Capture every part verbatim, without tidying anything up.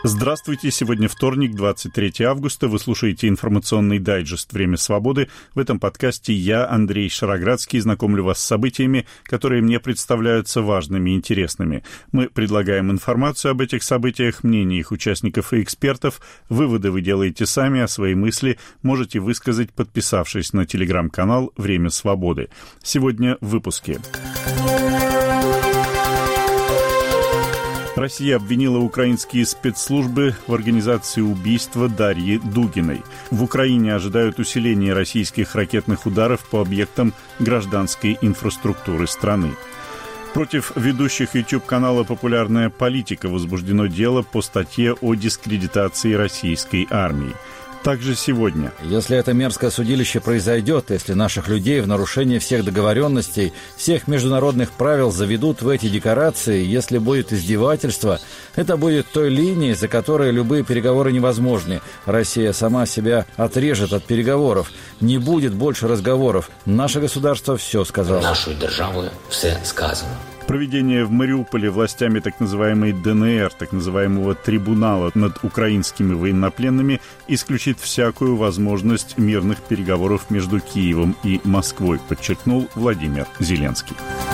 Здравствуйте, сегодня вторник, двадцать третьего августа. Вы слушаете информационный дайджест «Время свободы». В этом подкасте я, Андрей Шароградский, знакомлю вас с событиями, которые мне представляются важными и интересными. Мы предлагаем информацию об этих событиях, мнения их участников и экспертов. Выводы вы делаете сами, а свои мысли можете высказать, подписавшись на телеграм-канал «Время свободы». Сегодня в выпуске. Россия обвинила украинские спецслужбы в организации убийства Дарьи Дугиной. В Украине ожидают усиления российских ракетных ударов по объектам гражданской инфраструктуры страны. Против ведущих YouTube-канала «Популярная политика» возбуждено дело по статье о дискредитации российской армии. Также сегодня. Если это мерзкое судилище произойдет, если наших людей в нарушение всех договоренностей, всех международных правил заведут в эти декорации, если будет издевательство, это будет той линией, за которой любые переговоры невозможны. Россия сама себя отрежет от переговоров. Не будет больше разговоров. Наше государство все сказало. Нашей державой все сказано. Проведение в Мариуполе властями так называемой ДНР, так называемого трибунала над украинскими военнопленными, исключит всякую возможность мирных переговоров между Киевом и Москвой, подчеркнул Владимир Зеленский.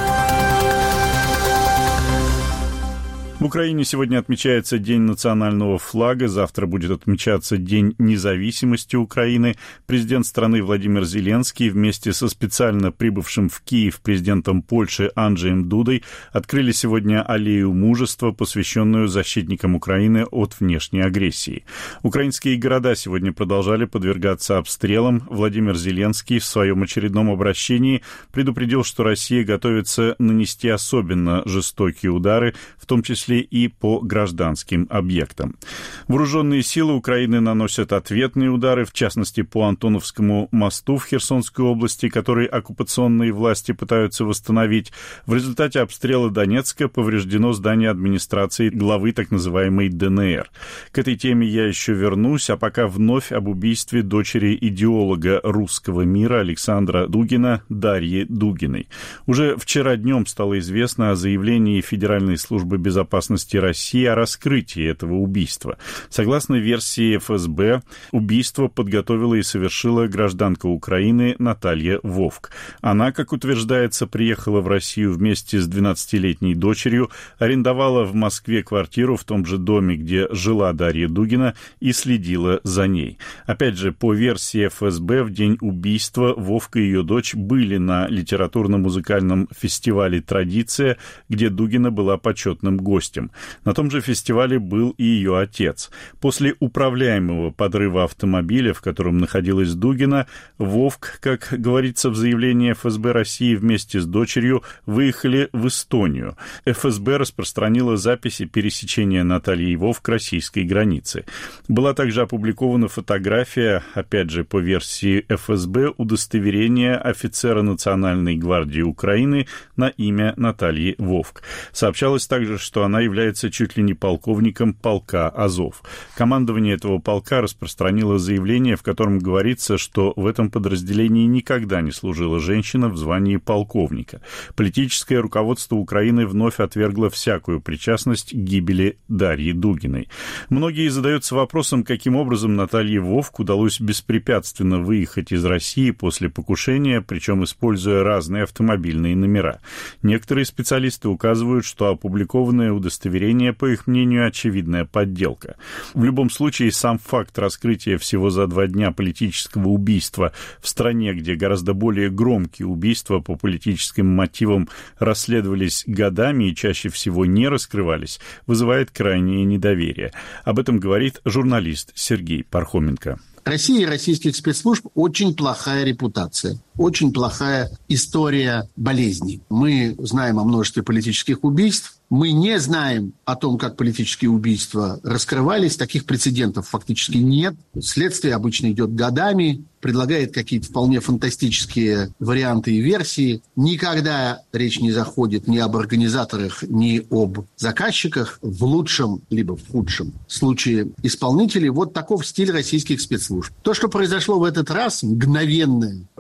В Украине сегодня отмечается День национального флага, завтра будет отмечаться День независимости Украины. Президент страны Владимир Зеленский вместе со специально прибывшим в Киев президентом Польши Анджеем Дудой открыли сегодня аллею мужества, посвященную защитникам Украины от внешней агрессии. Украинские города сегодня продолжали подвергаться обстрелам. Владимир Зеленский в своем очередном обращении предупредил, что Россия готовится нанести особенно жестокие удары, в том числе и по гражданским объектам. Вооруженные силы Украины наносят ответные удары, в частности, по Антоновскому мосту в Херсонской области, который оккупационные власти пытаются восстановить. В результате обстрела Донецка повреждено здание администрации главы так называемой ДНР. К этой теме я еще вернусь, а пока вновь об убийстве дочери идеолога русского мира Александра Дугина Дарьи Дугиной. Уже вчера днем стало известно о заявлении Федеральной службы безопасности России о раскрытии этого убийства. Согласно версии эф эс бэ, убийство подготовила и совершила гражданка Украины Наталья Вовк. Она, как утверждается, приехала в Россию вместе с двенадцатилетней дочерью, арендовала в Москве квартиру в том же доме, где жила Дарья Дугина, и следила за ней. Опять же, по версии эф эс бэ, в день убийства Вовка и ее дочь были на литературно-музыкальном фестивале «Традиция», где Дугина была почетным гостем. На том же фестивале был и ее отец. После управляемого подрыва автомобиля, в котором находилась Дугина, Вовк, как говорится в заявлении эф эс бэ России, вместе с дочерью выехали в Эстонию. эф эс бэ распространила записи пересечения Натальи Вовк российской границы. Была также опубликована фотография, опять же по версии эф эс бэ, удостоверения офицера Национальной гвардии Украины на имя Натальи Вовк. Сообщалось также, что она является чуть ли не полковником полка Азов. Командование этого полка распространило заявление, в котором говорится, что в этом подразделении никогда не служила женщина в звании полковника. Политическое руководство Украины вновь отвергло всякую причастность к гибели Дарьи Дугиной. Многие задаются вопросом, каким образом Наталье Вовк удалось беспрепятственно выехать из России после покушения, причем используя разные автомобильные номера. Некоторые специалисты указывают, что опубликованное удостоверение Удостоверение, по их мнению, очевидная подделка. В любом случае, сам факт раскрытия всего за два дня политического убийства в стране, где гораздо более громкие убийства по политическим мотивам расследовались годами и чаще всего не раскрывались, вызывает крайнее недоверие. Об этом говорит журналист Сергей Пархоменко. России и российских спецслужб очень плохая репутация, очень плохая история болезней. Мы знаем о множестве политических убийств. Мы не знаем о том, как политические убийства раскрывались. Таких прецедентов фактически нет. Следствие обычно идет годами, предлагает какие-то вполне фантастические варианты и версии. Никогда речь не заходит ни об организаторах, ни об заказчиках. В лучшем, либо в худшем случае исполнителей. Вот таков стиль российских спецслужб. То, что произошло в этот раз, мгновенное раскрытие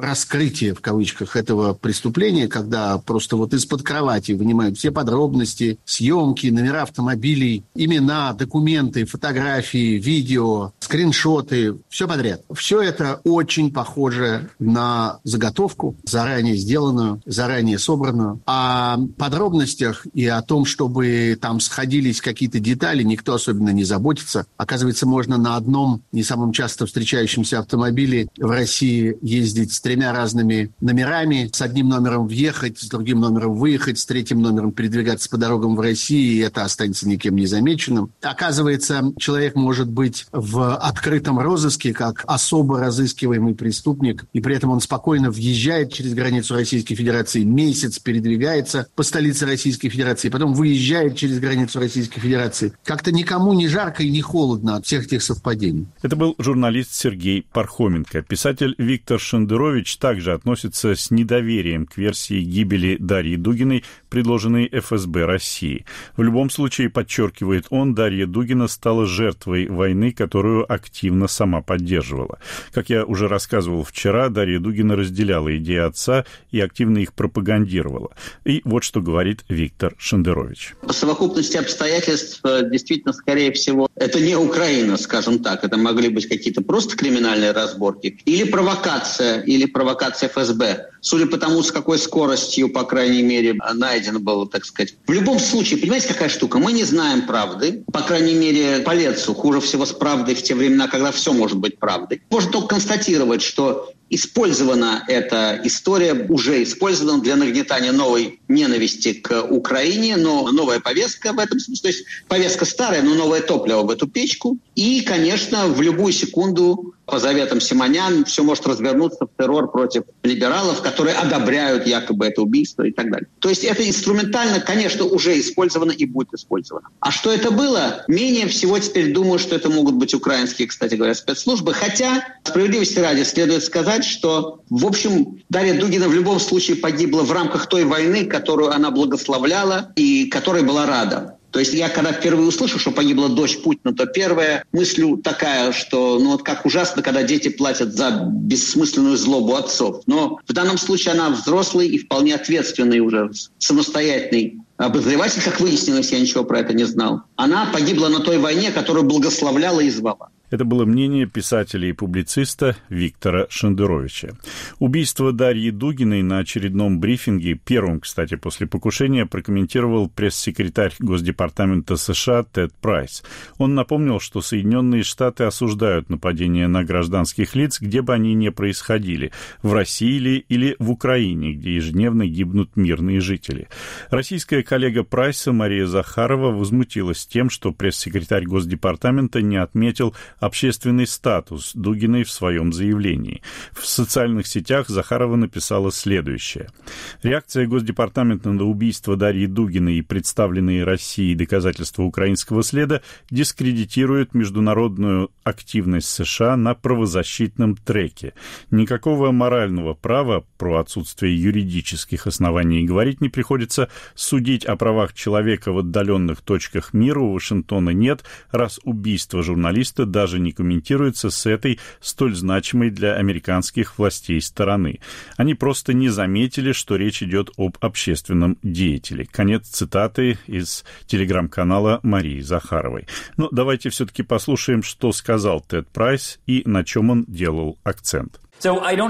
раскрытие, в кавычках, этого преступления, когда просто вот из-под кровати вынимают все подробности, съемки, номера автомобилей, имена, документы, фотографии, видео, скриншоты, все подряд. Все это очень похоже на заготовку, заранее сделанную, заранее собранную. О подробностях и о том, чтобы там сходились какие-то детали, никто особенно не заботится. Оказывается, можно на одном, не самом часто встречающемся автомобиле в России ездить с тремя разными номерами, с одним номером въехать, с другим номером выехать, с третьим номером передвигаться по дорогам в России, и это останется никем не замеченным. Оказывается, человек может быть в открытом розыске как особо разыскиваемый преступник, и при этом он спокойно въезжает через границу Российской Федерации, месяц передвигается по столице Российской Федерации, потом выезжает через границу Российской Федерации. Как-то никому не жарко и не холодно от всех этих совпадений. Это был журналист Сергей Пархоменко. Писатель Виктор Шендерович также относится с недоверием к версии гибели Дарьи Дугиной, предложенной эф эс бэ России. В любом случае, подчеркивает он, Дарья Дугина стала жертвой войны, которую активно сама поддерживала. Как я уже рассказывал вчера, Дарья Дугина разделяла идеи отца и активно их пропагандировала. И вот что говорит Виктор Шендерович. По совокупности обстоятельств, действительно, скорее всего, это не Украина, скажем так. Это могли быть какие-то просто криминальные разборки. Или провокация, или провокация эф эс бэ. Судя по тому, с какой скоростью, по крайней мере, найдено было, так сказать. В любом случае, понимаете, какая штука? Мы не знаем правды. По крайней мере, по Лецу. Хуже всего с правдой в те времена, когда все может быть правдой. Можно только констатировать, что использована эта история, уже использована для нагнетания новой ненависти к Украине, но новая повестка в этом смысле. То есть повестка старая, но новое топливо в эту печку. И, конечно, в любую секунду, по заветам Симонян, все может развернуться в террор против либералов, которые одобряют якобы это убийство и так далее. То есть это инструментально, конечно, уже использовано и будет использовано. А что это было? Менее всего теперь думаю, что это могут быть украинские, кстати говоря, спецслужбы. Хотя, справедливости ради, следует сказать, что, в общем, Дарья Дугина в любом случае погибла в рамках той войны, которую она благословляла и которой была рада. То есть я когда впервые услышал, что погибла дочь Путина, то первая мысль такая, что ну вот как ужасно, когда дети платят за бессмысленную злобу отцов. Но в данном случае она взрослый и вполне ответственный уже самостоятельный обозреватель, как выяснилось, я ничего про это не знал. Она погибла на той войне, которую благословляла и звала. Это было мнение писателя и публициста Виктора Шендеровича. Убийство Дарьи Дугиной на очередном брифинге, первым, кстати, после покушения, прокомментировал пресс-секретарь Госдепартамента США Тед Прайс. Он напомнил, что Соединенные Штаты осуждают нападения на гражданских лиц, где бы они ни происходили, в России ли или в Украине, где ежедневно гибнут мирные жители. Российская коллега Прайса Мария Захарова возмутилась тем, что пресс-секретарь Госдепартамента не отметил общественный статус Дугиной в своем заявлении. В социальных сетях Захарова написала следующее. Реакция Госдепартамента на убийство Дарьи Дугиной и представленные Россией доказательства украинского следа дискредитируют международную активность США на правозащитном треке. Никакого морального права, про отсутствие юридических оснований говорить не приходится, судить о правах человека в отдаленных точках мира у Вашингтона нет, раз убийство журналиста даже не комментируется с этой столь значимой для американских властей стороны. Они просто не заметили, что речь идет об общественном деятеле. Конец цитаты из телеграм-канала Марии Захаровой. Но давайте все-таки послушаем, что сказал Тед Прайс и на чем он делал акцент. У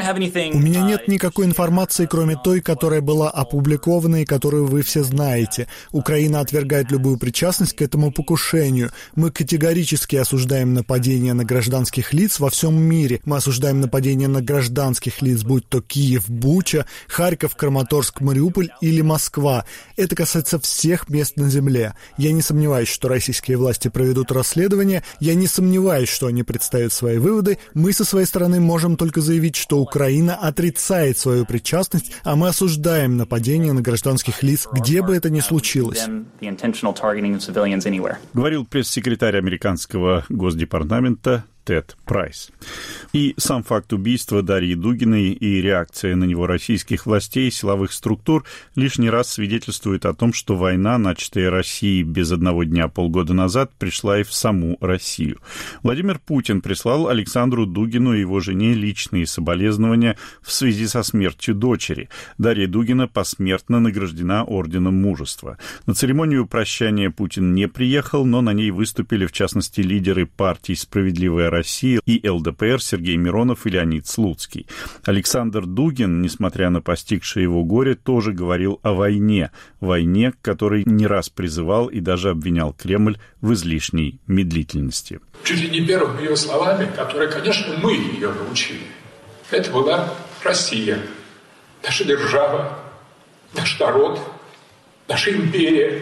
меня нет никакой информации, кроме той, которая была опубликована и которую вы все знаете. Украина отвергает любую причастность к этому покушению. Мы категорически осуждаем нападения на гражданских лиц во всем мире. Мы осуждаем нападения на гражданских лиц, будь то Киев, Буча, Харьков, Краматорск, Мариуполь или Москва. Это касается всех мест на земле. Я не сомневаюсь, что российские власти проведут расследование. Я не сомневаюсь, что они представят свои выводы. Мы со своей стороны можем только заявить, что Украина отрицает свою причастность, а мы осуждаем нападения на гражданских лиц, где бы это ни случилось. Говорил пресс-секретарь американского Госдепартамента Тед Прайс. И сам факт убийства Дарьи Дугиной и реакция на него российских властей и силовых структур лишний раз свидетельствует о том, что война, начатая Россией без одного дня полгода назад, пришла и в саму Россию. Владимир Путин прислал Александру Дугину и его жене личные соболезнования в связи со смертью дочери. Дарья Дугина посмертно награждена Орденом Мужества. На церемонию прощания Путин не приехал, но на ней выступили, в частности, лидеры партий «Справедливая Россия» и эл дэ пэ эр Сергей Миронов и Леонид Слуцкий. Александр Дугин, несмотря на постигшее его горе, тоже говорил о войне. Войне, к которой не раз призывал и даже обвинял Кремль в излишней медлительности. Чуть ли не первыми ее словами, которые, конечно, мы ее научили. Это была Россия, наша держава, наш народ, наша империя.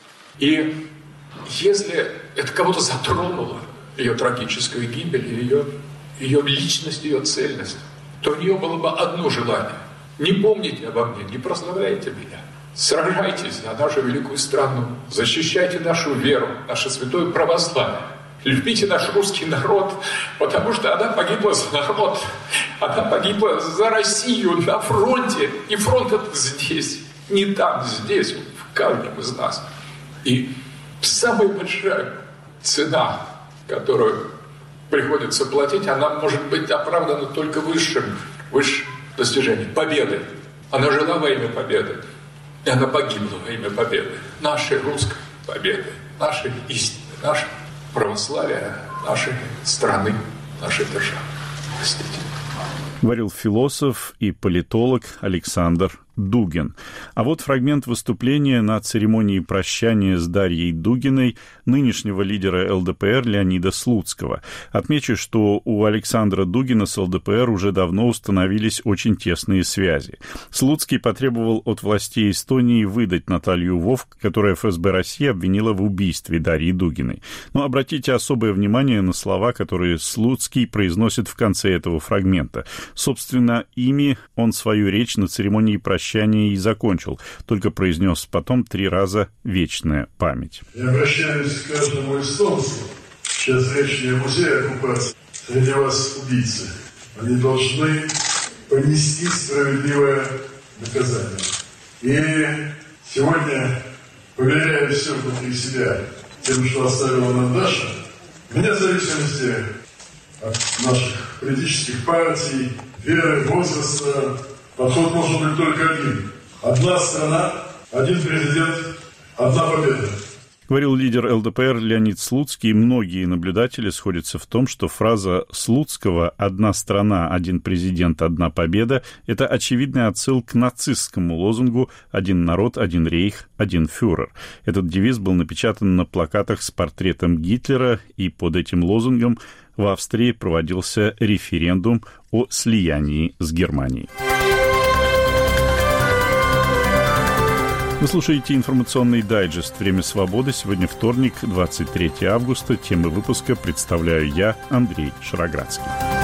И если это кого-то затронуло, ее трагическая гибель, ее, ее личность, ее цельность, то у нее было бы одно желание. Не помните обо мне, не прославляйте меня. Сражайтесь за нашу великую страну, защищайте нашу веру, наше святое православие. Любите наш русский народ, потому что она погибла за народ. Она погибла за Россию на фронте. И фронт это здесь, не там, здесь, в каждом из нас. И самая большая цена, которую приходится платить, она может быть оправдана только высшим, высшим достижением – победы. Она жила во имя победы, и она погибла во имя победы. Нашей русской победы, нашей истины, нашего православия, нашей страны, нашей державы. Простите. Говорил философ и политолог Александр Дугин. А вот фрагмент выступления на церемонии прощания с Дарьей Дугиной нынешнего лидера эл дэ пэ эр Леонида Слуцкого. Отмечу, что у Александра Дугина с эл дэ пэ эр уже давно установились очень тесные связи. Слуцкий потребовал от властей Эстонии выдать Наталью Вовк, которая эф эс бэ России обвинила в убийстве Дарьи Дугиной. Но обратите особое внимание на слова, которые Слуцкий произносит в конце этого фрагмента. Собственно, ими он свою речь на церемонии прощания и закончил, только произнес потом три раза «вечная память». Я обращаюсь к каждому эстонцу. Сейчас речь не о музее оккупации. Среди вас убийцы. Они должны понести справедливое наказание. И сегодня, поверяя все внутри себя тем, что оставила нам Даша, вне зависимости от наших политических партий, веры, возраста, подход должен быть только один. Одна страна, один президент, одна победа. Говорил лидер эл дэ пэ эр Леонид Слуцкий. Многие наблюдатели сходятся в том, что фраза Слуцкого «одна страна, один президент, одна победа» — это очевидный отсыл к нацистскому лозунгу «один народ, один рейх, один фюрер». Этот девиз был напечатан на плакатах с портретом Гитлера, и под этим лозунгом в Австрии проводился референдум о слиянии с Германией. Вы слушаете информационный дайджест «Время свободы». Сегодня вторник, двадцать третьего августа. Темы выпуска представляю я, Андрей Шароградский.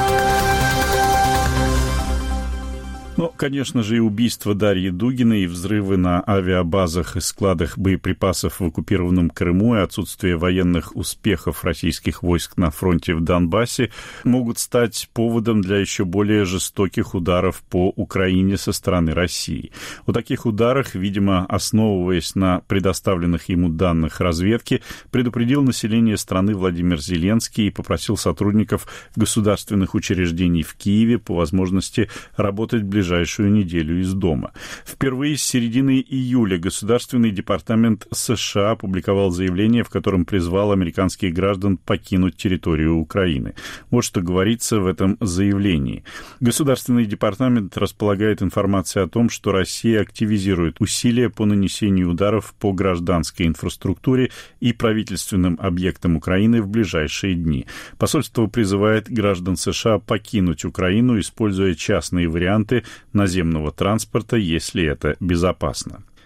Но, конечно же, и убийство Дарьи Дугиной, и взрывы на авиабазах и складах боеприпасов в оккупированном Крыму, и отсутствие военных успехов российских войск на фронте в Донбассе могут стать поводом для еще более жестоких ударов по Украине со стороны России. О таких ударах, видимо, основываясь на предоставленных ему данных разведки, предупредил население страны Владимир Зеленский и попросил сотрудников государственных учреждений в Киеве по возможности работать в ближайшее ближайшую неделю из дома. Впервые с середины июля Государственный департамент США опубликовал заявление, в котором призвал американских граждан покинуть территорию Украины. Вот что говорится в этом заявлении. Государственный департамент располагает информацией о том, что Россия активизирует усилия по нанесению ударов по гражданской инфраструктуре и правительственным объектам Украины в ближайшие дни. Посольство призывает граждан США покинуть Украину, используя частные варианты наземного транспорта, если это безопасно.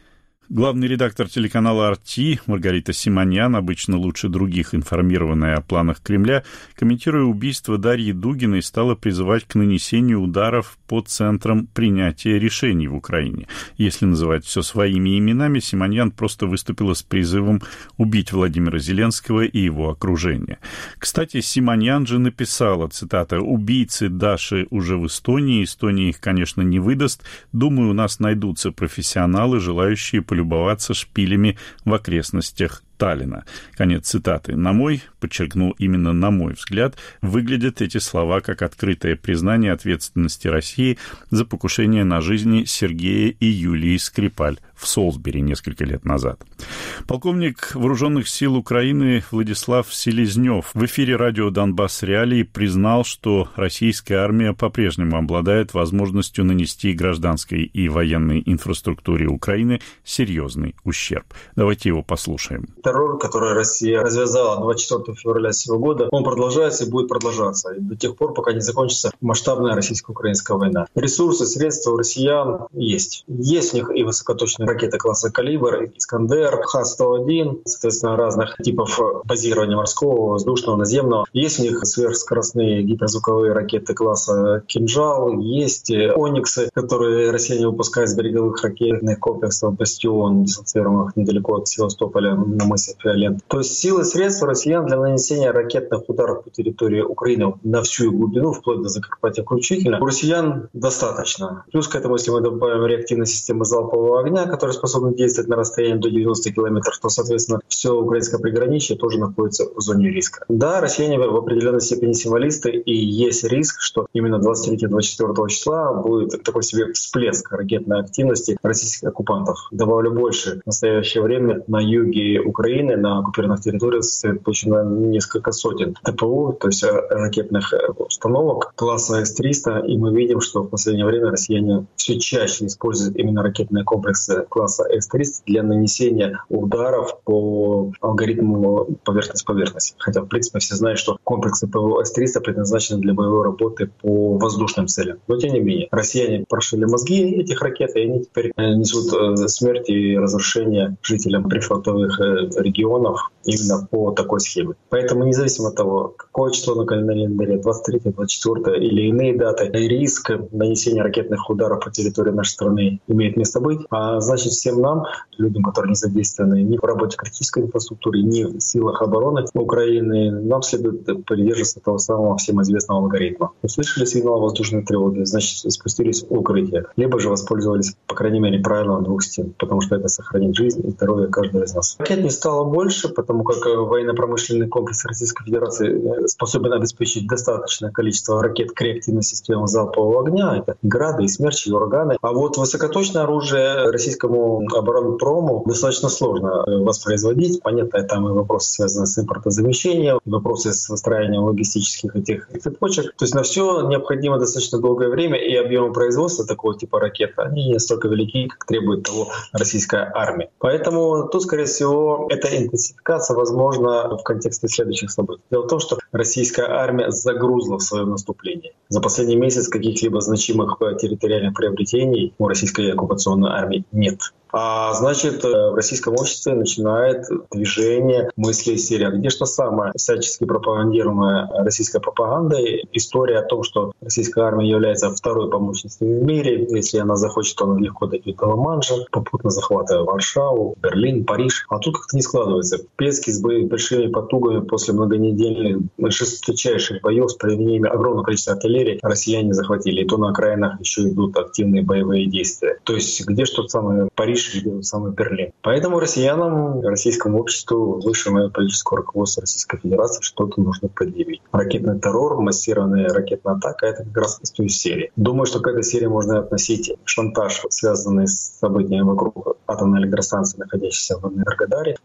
Главный редактор телеканала ар ти Маргарита Симоньян, обычно лучше других информированная о планах Кремля, комментируя убийство Дарьи Дугиной, стала призывать к нанесению ударов по центрам принятия решений в Украине. Если называть все своими именами, Симоньян просто выступила с призывом убить Владимира Зеленского и его окружение. Кстати, Симоньян же написала, цитата, «Убийцы Даши уже в Эстонии, Эстония их, конечно, не выдаст. Думаю, у нас найдутся профессионалы, желающие полюбоваться любоваться шпилями в окрестностях Таллина». Конец цитаты. На мой, подчеркнул именно на мой взгляд, выглядят эти слова как открытое признание ответственности России за покушение на жизни Сергея и Юлии Скрипаль в Солсбери несколько лет назад. Полковник Вооруженных сил Украины Владислав Селезнев в эфире радио «Донбасс Реалии» признал, что российская армия по-прежнему обладает возможностью нанести гражданской и военной инфраструктуре Украины серьезный ущерб. Давайте его послушаем. Террор, который Россия развязала двадцать четвёртого февраля сего года, он продолжается и будет продолжаться и до тех пор, пока не закончится масштабная российско-украинская война. Ресурсы, средства у россиян есть. Есть у них и высокоточные ракеты класса «Калибр», «Искандер», Х сто один, соответственно, разных типов базирования морского, воздушного, наземного. Есть у них сверхскоростные гиперзвуковые ракеты класса «Кинжал», есть «Ониксы», которые россияне выпускают с береговых ракетных комплексов «Бастион», дислоцируемых недалеко от Севастополя на мысе Фиолент. То есть силы и средства россиян для нанесения ракетных ударов по территории Украины на всю ее глубину, вплоть до Закарпатья включительно, у россиян достаточно. Плюс к этому, если мы добавим реактивные системы залпового огня, которые способны действовать на расстоянии до девяноста километров, то, соответственно, все украинское приграничье тоже находится в зоне риска. Да, россияне в определенной степени символисты, и есть риск, что именно двадцать третьего — двадцать четвёртого числа будет такой себе всплеск ракетной активности российских оккупантов. Добавлю больше. В настоящее время на юге Украины, на оккупированных территориях сосредоточено несколько сотен ТПУ, то есть ракетных установок класса эс триста, и мы видим, что в последнее время россияне все чаще используют именно ракетные комплексы класса эс триста для нанесения ударов по алгоритму поверхность-поверхность. Хотя, в принципе, все знают, что комплексы ПВО эс триста предназначены для боевой работы по воздушным целям. Но, тем не менее, россияне прошили мозги этих ракет, и они теперь несут смерть и разрушение жителям прифронтовых регионов именно по такой схеме. Поэтому, независимо от того, какое число на календаре, двадцать третье — двадцать четвёртое или иные даты, риск нанесения ракетных ударов по территории нашей страны имеет место быть. А значит, всем нам, людям, которые не задействованы ни в работе критической инфраструктуры, ни в силах обороны Украины, нам следует придерживаться того самого всем известного алгоритма. Услышали сигнал воздушной тревоги, значит, спустились в укрытие. Либо же воспользовались, по крайней мере, правилом двух стен, потому что это сохранит жизнь и здоровье каждого из нас. Ракет не стало больше, потому как военно-промышленный комплекс Российской Федерации способен обеспечить достаточное количество ракет к реактивной системе залпового огня. Это «Грады», и «Смерчи», и «Ураганы». А вот высокоточное оружие российскому оборонпрому достаточно сложно воспроизводить. Понятно, там и вопросы, связанные с импортозамещением, и вопросы с выстраиванием логистических этих цепочек. То есть на все необходимо достаточно долгое время, и объемы производства такого типа ракет, они не настолько велики, как требует того российская армия. Поэтому тут, скорее всего, эта интенсификация возможна в контексте следующих событий. Дело в том, что российская армия загрузла в своем наступлении. За последний месяц каких-либо значимых территориальных приобретений у российской оккупационной армии нет. А значит, в российском обществе начинает движение мысли из серии: где что самое всячески пропагандируемая российской пропагандой история о том, что российская армия является второй по мощности в мире. Если она захочет, то она легко дойдет до Ла-Манша, попутно захватывая Варшаву, Берлин, Париж. А тут как-то не складывается. Пески с большими потугами после многонедельных жесточайших боев с применением огромного количества артиллерии россияне захватили. И то на окраинах еще идут активные боевые действия. То есть где что самое Париж, где самый Берлин. Поэтому россиянам, российскому обществу, высшему политическому руководству Российской Федерации что-то нужно предъявить. Ракетный террор, массированная ракетная атака — это как раз из той серии. Думаю, что к этой серии можно относить шантаж, связанный с событиями вокруг атомной электростанции, находящейся в Энергодаре.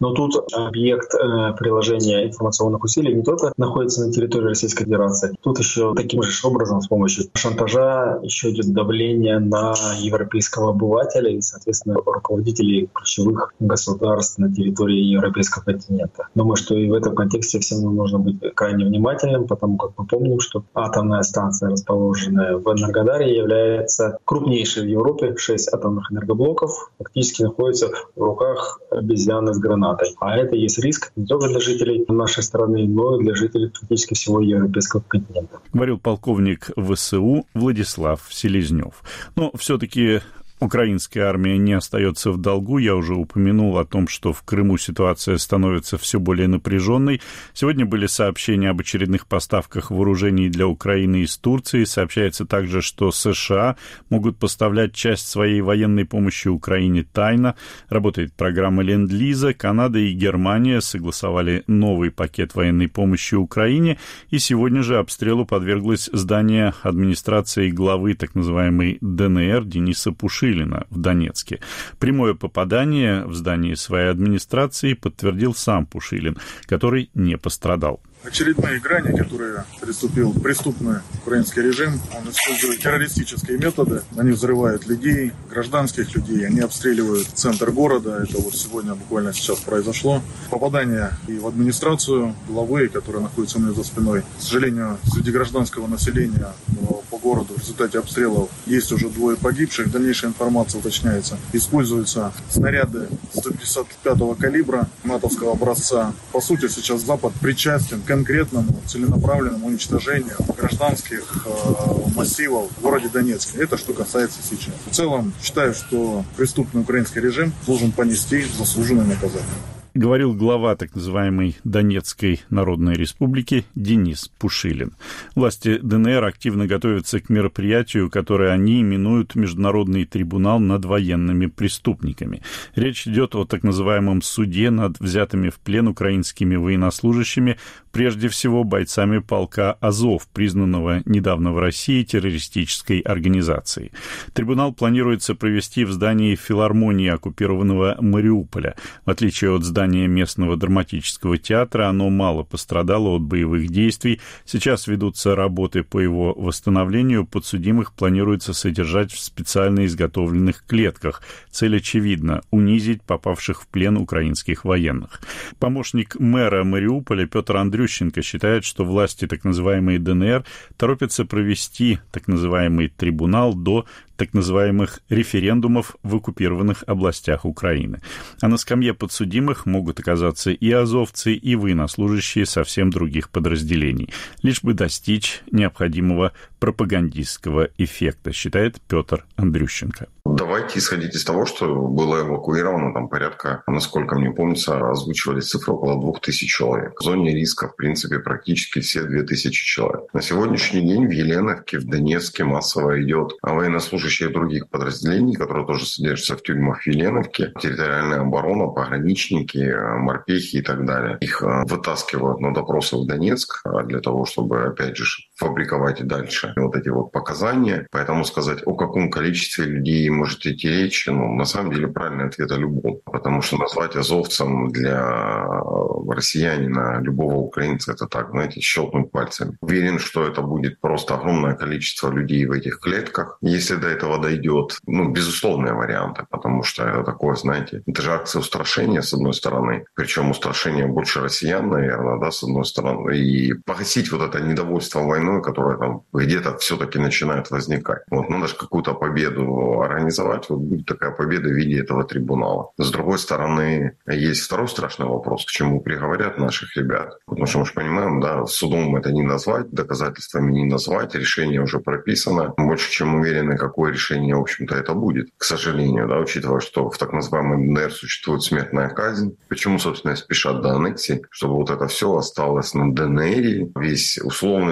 Но тут объект э, приложения информационных усилий не только находится на территории Российской Федерации, тут еще таким же образом с помощью шантажа еще идет давление на европейского обывателя и, соответственно, руководителей ключевых государств на территории европейского континента. Думаю, что и в этом контексте всем нам нужно быть крайне внимательным, потому как мы помним, что атомная станция, расположенная в Энергодаре, является крупнейшей в Европе. Шесть атомных энергоблоков фактически находятся в руках обезьяны с гранатой. А это есть риск не только для жителей нашей страны, но и для жителей практически всего европейского континента. Говорил полковник ВСУ Владислав Селезнев. Но все-таки украинская армия не остается в долгу. Я уже упомянул о том, что в Крыму ситуация становится все более напряженной. Сегодня были сообщения об очередных поставках вооружений для Украины из Турции. Сообщается также, что США могут поставлять часть своей военной помощи Украине тайно. Работает программа Ленд-Лиза. Канада и Германия согласовали новый пакет военной помощи Украине. И сегодня же обстрелу подверглось здание администрации главы так называемой ДНР Дениса Пушилина в Донецке. Прямое попадание в здание своей администрации подтвердил сам Пушилин, который не пострадал. Очередные грани, которые приступил преступный украинский режим. Он использует террористические методы. Они взрывают людей, гражданских людей. Они обстреливают центр города. Это вот сегодня буквально сейчас произошло. Попадание и в администрацию главы, которая находится у меня за спиной. К сожалению, среди гражданского населения по городу в результате обстрелов есть уже двое погибших. Дальнейшая информация уточняется. Используются снаряды сто пятьдесят пятого калибра натовского образца. По сути, сейчас Запад причастен к конкретному целенаправленному уничтожению гражданских э, массивов в городе Донецке. Это что касается сейчас. В целом, считаю, что преступный украинский режим должен понести заслуженное наказание. Говорил глава так называемой Донецкой Народной Республики Денис Пушилин. Власти ДНР активно готовятся к мероприятию, которое они именуют Международный трибунал над военными преступниками. Речь идет о так называемом суде над взятыми в плен украинскими военнослужащими, прежде всего бойцами полка «Азов», признанного недавно в России террористической организацией. Трибунал планируется провести в здании филармонии оккупированного Мариуполя. В отличие от здания местного драматического театра, оно мало пострадало от боевых действий. Сейчас ведутся работы по его восстановлению. Подсудимых планируется содержать в специально изготовленных клетках. Цель очевидна – унизить попавших в плен украинских военных. Помощник мэра Мариуполя Петр Андрющенко считает, что власти так называемой ДНР торопятся провести так называемый трибунал до так называемых референдумов в оккупированных областях Украины. А на скамье подсудимых могут оказаться и азовцы, и военнослужащие совсем других подразделений, лишь бы достичь необходимого пропагандистского эффекта, считает Петр Андрющенко. Давайте исходить из того, что было эвакуировано там порядка, насколько мне помнится, озвучивались цифры около двух тысяч человек. В зоне риска, в принципе, практически все две тысячи человек. На сегодняшний день в Еленовке, в Донецке массово идет военнослужащие других подразделений, которые тоже содержатся в тюрьмах в Еленовке. Территориальная оборона, пограничники, морпехи и так далее. Их вытаскивают на допросы в Донецк для того, чтобы, опять же, фабриковать и дальше вот эти вот показания. Поэтому сказать, о каком количестве людей может идти речь, ну, на самом деле правильный ответ о любом. Потому что назвать азовцем для россиянина, любого украинца, это так, знаете, щелкнуть пальцами. Уверен, что это будет просто огромное количество людей в этих клетках. Если до этого дойдет, ну, безусловные варианты, потому что это такое, знаете, это же акция устрашения, с одной стороны, причем устрашение больше россиян, наверное, да, с одной стороны, и погасить вот это недовольство войной, которое там где-то все-таки начинает возникать. Вот, надо же какую-то победу организовать, вот будет такая победа в виде этого трибунала. С другой стороны, есть второй страшный вопрос, к чему приговорят наших ребят. Потому что мы же понимаем, да, судом это не назвать, доказательствами не назвать, решение уже прописано. Больше чем уверены, какое решение, в общем-то, это будет. К сожалению, да, учитывая, что в так называемой ДНР существует смертная казнь. Почему, собственно, спешат до аннексии? Чтобы вот это все осталось на ДНР, весь условный позитив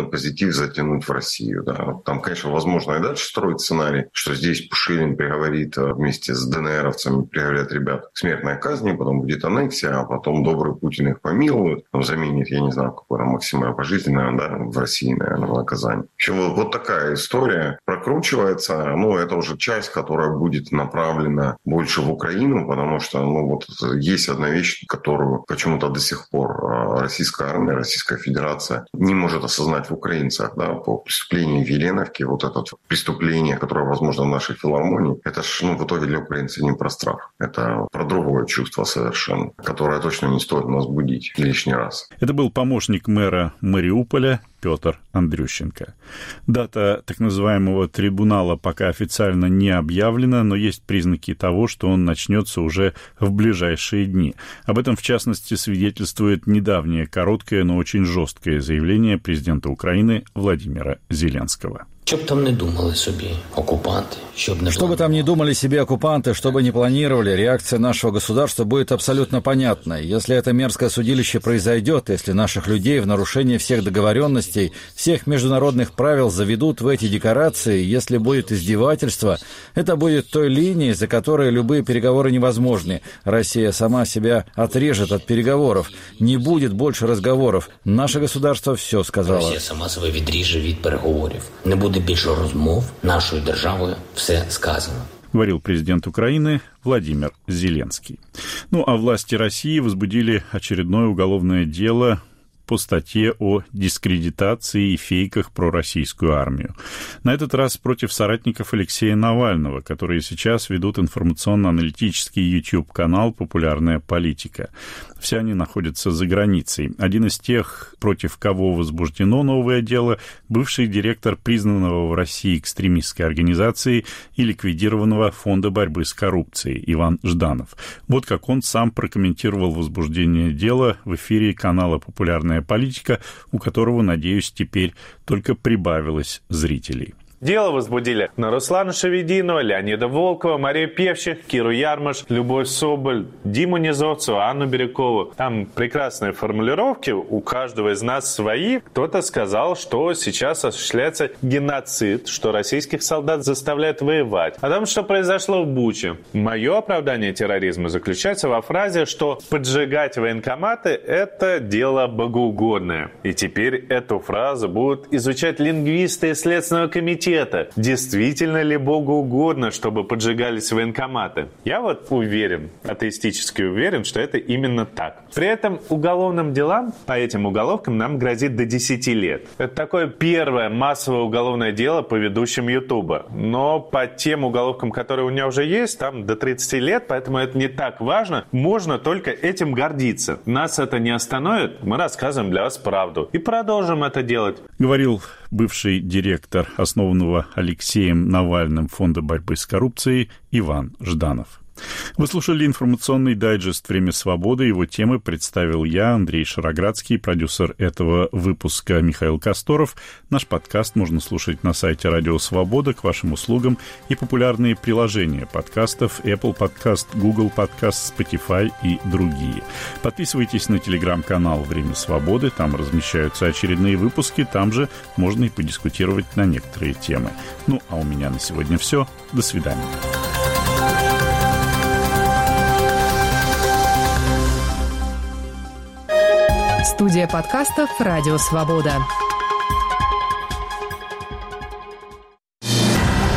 перспектив затянуть в Россию. Да. Там, конечно, возможно и дальше строить сценарий, что здесь Пушилин приговорит вместе с ДНРовцами, приговорят ребят к смертной казни, потом будет аннексия, а потом добрый Путин их помилует, заменит, я не знаю, какое там максимально пожизненное, да, в России, наверное, наказание. В общем, вот, вот такая история прокручивается. Ну, это уже часть, которая будет направлена больше в Украину, потому что, ну, вот есть одна вещь, которую почему-то до сих пор российская армия, Российская Федерация не может осознать в украинцах, да, по преступлению Веленовки, вот это преступление, которое, возможно, в нашей филармонии, это ж, ну, в итоге для украинцев не про страх. Это про другое чувство совершенно, которое точно не стоит нас будить лишний раз. Это был помощник мэра Мариуполя Петр Андрющенко. Дата так называемого трибунала пока официально не объявлена, но есть признаки того, что он начнется уже в ближайшие дни. Об этом, в частности, свидетельствует недавнее короткое, но очень жесткое заявление президента Украины Владимира Зеленского. Що б там не думали собі оккупанты, щоб не Что бы там ни думали себе оккупанты, что бы ни планировали, реакция нашего государства будет абсолютно понятной. Если это мерзкое судилище произойдет, если наших людей в нарушение всех договоренностей, всех международных правил заведут в эти декорации, если будет издевательство, это будет той линией, за которой любые переговоры невозможны. Россия сама себя отрежет от переговоров. Не будет больше разговоров. Наше государство все сказало. Росія сама себе відріже від переговорів. Не буде більше розмов, нашою державою все сказано. Говорил президент Украины Владимир Зеленский. Ну, а власти России возбудили очередное уголовное дело по статье о дискредитации и фейках про российскую армию. На этот раз против соратников Алексея Навального, которые сейчас ведут информационно-аналитический YouTube-канал «Популярная политика». Все они находятся за границей. Один из тех, против кого возбуждено новое дело, бывший директор признанного в России экстремистской организации и ликвидированного фонда борьбы с коррупцией Иван Жданов. Вот как он сам прокомментировал возбуждение дела в эфире канала «Популярная политика», у которого, надеюсь, теперь только прибавилось зрителей. Дело возбудили на Руслана Шевединова, Леонида Волкова, Марию Певчих, Киру Ярмаш, Любовь Соболь, Диму Низовцеву, Анну Бирюкову. Там прекрасные формулировки, у каждого из нас свои. Кто-то сказал, что сейчас осуществляется геноцид, что российских солдат заставляют воевать. О том, что произошло в Буче. Мое оправдание терроризма заключается во фразе, что поджигать военкоматы – это дело богоугодное. И теперь эту фразу будут изучать лингвисты из Следственного комитета. Действительно ли Богу угодно, чтобы поджигались военкоматы? Я вот уверен, атеистически уверен, что это именно так. При этом уголовным делам, по этим уголовкам, нам грозит до десяти лет. Это такое первое массовое уголовное дело по ведущим Ютуба. Но по тем уголовкам, которые у меня уже есть, там до тридцати лет, поэтому это не так важно. Можно только этим гордиться. Нас это не остановит, мы рассказываем для вас правду. И продолжим это делать. Говорил бывший директор основанного Алексеем Навальным фонда борьбы с коррупцией Иван Жданов. Вы слушали информационный дайджест «Время свободы». Его темы представил я, Андрей Шароградский, продюсер этого выпуска Михаил Косторов. Наш подкаст можно слушать на сайте Радио Свобода, к вашим услугам, и популярные приложения подкастов Apple Podcast, Google Podcast, Spotify и другие. Подписывайтесь на телеграм-канал «Время свободы», там размещаются очередные выпуски, там же можно и подискутировать на некоторые темы. Ну, а у меня на сегодня все. До свидания. Студия подкастов «Радио Свобода».